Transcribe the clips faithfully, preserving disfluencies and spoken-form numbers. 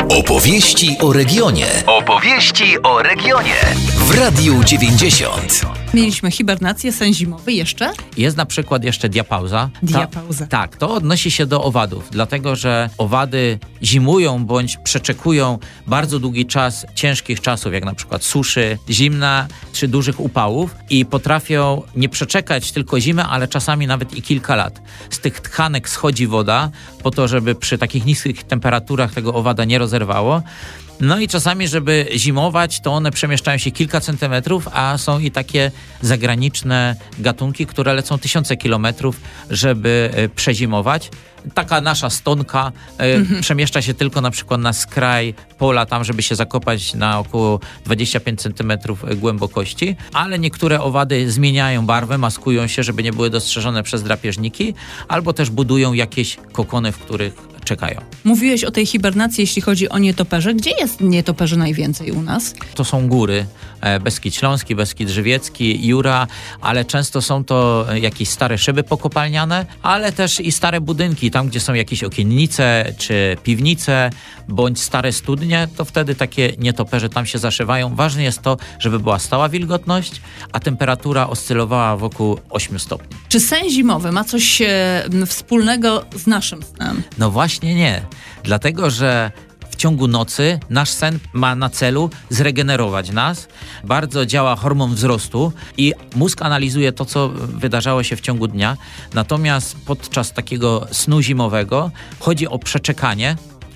Opowieści o regionie. Opowieści o regionie. W Radiu dziewięćdziesiąt. Mieliśmy hibernację, sen zimowy jeszcze? Jest na przykład jeszcze diapauza. Diapauza. Ta, tak, to odnosi się do owadów, dlatego że owady zimują bądź przeczekują bardzo długi czas ciężkich czasów, jak na przykład suszy, zimna czy dużych upałów i potrafią nie przeczekać tylko zimę, ale czasami nawet i kilka lat. Z tych tchanek schodzi woda po to, żeby przy takich niskich temperaturach tego owada nie rozerwało. No i czasami, żeby zimować, to one przemieszczają się kilka centymetrów, a są i takie zagraniczne gatunki, które lecą tysiące kilometrów, żeby przezimować. Taka nasza stonka mhm. przemieszcza się tylko na przykład na skraj pola, tam żeby się zakopać na około dwadzieścia pięć centymetrów głębokości, ale niektóre owady zmieniają barwę, maskują się, żeby nie były dostrzeżone przez drapieżniki, albo też budują jakieś kokony, w których czekają. Mówiłeś o tej hibernacji, jeśli chodzi o nietoperze. Gdzie jest nietoperzy najwięcej u nas? To są góry. Beskid Śląski, Beskid Żywiecki, Jura, ale często są to jakieś stare szyby pokopalniane, ale też i stare budynki, tam gdzie są jakieś okiennice czy piwnice, bądź stare studnie, to wtedy takie nietoperze tam się zaszywają. Ważne jest to, żeby była stała wilgotność, a temperatura oscylowała wokół ośmiu stopni. Czy sen zimowy ma coś e, wspólnego z naszym snem? No właśnie nie, dlatego że w ciągu nocy nasz sen ma na celu zregenerować nas. Bardzo działa hormon wzrostu i mózg analizuje to, co wydarzało się w ciągu dnia. Natomiast podczas takiego snu zimowego chodzi o przeczekanie,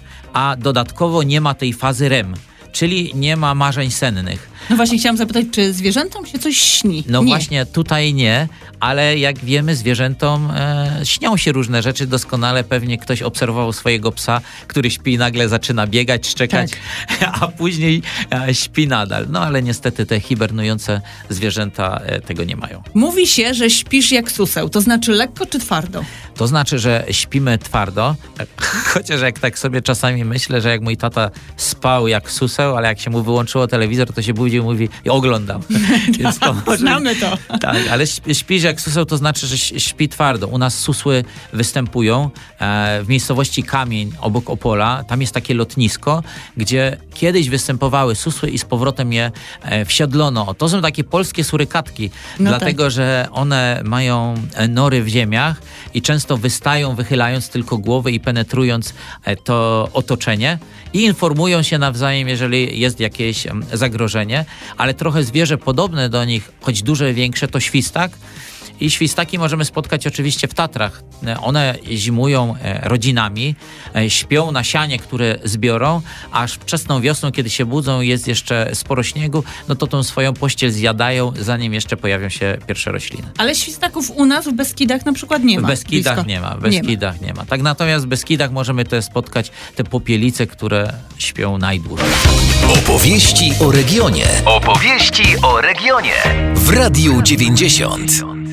a dodatkowo nie ma tej fazy R E M, czyli nie ma marzeń sennych. No właśnie chciałam zapytać, czy zwierzętom się coś śni? No nie. właśnie tutaj nie, ale jak wiemy, zwierzętom e, śnią się różne rzeczy. Doskonale pewnie ktoś obserwował swojego psa, który śpi i nagle zaczyna biegać, szczekać, tak. a później e, śpi nadal. No ale niestety te hibernujące zwierzęta e, tego nie mają. Mówi się, że śpisz jak suseł, to znaczy lekko czy twardo? To znaczy, że śpimy twardo, chociaż jak tak sobie czasami myślę, że jak mój tata spał jak suseł, ale jak się mu wyłączyło telewizor, to się budził i mówi, i oglądam. Więc to może... Znamy to. Tak, ale śpisz jak suseł, to znaczy, że śpi twardo. U nas susły występują e, w miejscowości Kamień obok Opola. Tam jest takie lotnisko, gdzie kiedyś występowały susły i z powrotem je e, wsiodlono. To są takie polskie surykatki, no dlatego, tak. że one mają nory w ziemiach i często wystają, wychylając tylko głowę i penetrując e, to otoczenie i informują się nawzajem, jeżeli jest jakieś um, zagrożenie, ale trochę zwierzę podobne do nich, choć duże, większe, to świstak. I świstaki możemy spotkać oczywiście w Tatrach. One zimują rodzinami, śpią na sianie, które zbiorą, aż wczesną wiosną, kiedy się budzą, jest jeszcze sporo śniegu, no to tą swoją pościel zjadają, zanim jeszcze pojawią się pierwsze rośliny. Ale świstaków u nas w Beskidach na przykład nie ma. W Beskidach blisko. nie ma, w Beskidach nie ma. nie ma. Tak natomiast w Beskidach możemy też spotkać te popielice, które śpią najdłużej. Opowieści o regionie. Opowieści o regionie. W Radiu dziewięćdziesiąt.